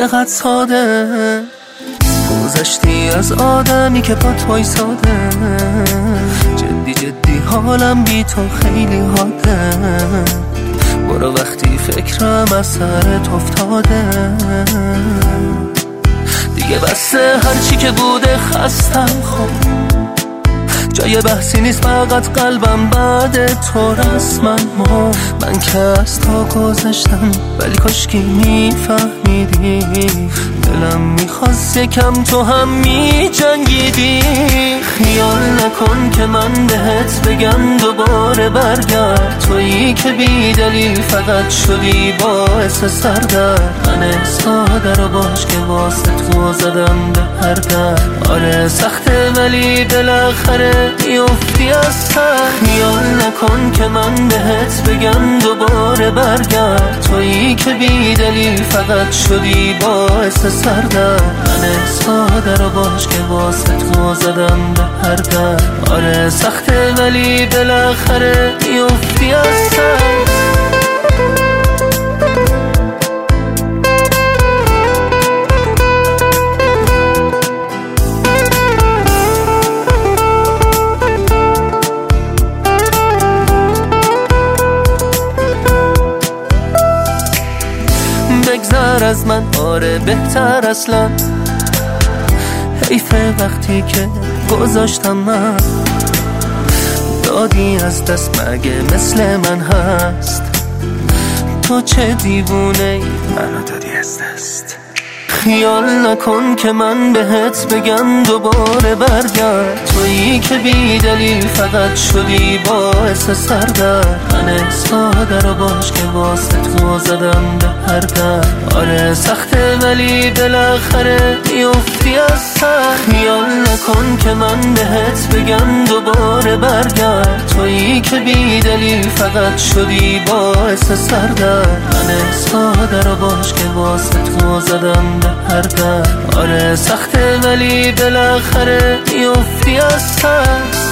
چقدر ساده گذشتی از آدمی که پات وایساده. جدی جدی حالم بی تو خیلی حاده. برو وقتی فکرم از سرت افتاده. دیگه بسه هرچی که بوده خستم خب. جای بحثی نیست فقط قلبم بعد تو رسما من که از تو گذشتم ولی کاشکی میفهمیدی. دلم میخواست یکم تو هم میجنگیدی. خیال نکن که من بهت بگم دوباره برگرد. تویی که بیدلی فقط شدی باعث سردرد. من ساده رو باش که واسه تو زدم به هر در. آره سخته ولی بالاخره میافتی از سر. خیال نکن که من بهت بگم دوباره برگرد. تویی که بیدلی فقط شدی باعث سردرد. من ساده رو باش که واسه تو زدم به هر در. آره سخته ولی بالاخره میافتی از سر. بگذر از من آره بهتر اصلا. حیفه وقتی که گذاشتم من. دادی از دست مگه مثل من هست. تو چه دیوونه ای منو دادی از دست. خیال نکن که من بهت بگم دوباره برگرد. تویی که بیدلی فقط شدی باعث سردرد. من ساده رو باش که واسه تو زدم به هر در. آره سخته ولی بالاخره میافتی از سر. خیال نکن که من بهت بگم دوباره برگرد. تویی که بیدلی فقط شدی باعث سردرد. من ساده رو باش که واسه تو زدم به هر در. آره سخته ولی بالاخره میافتی از سر.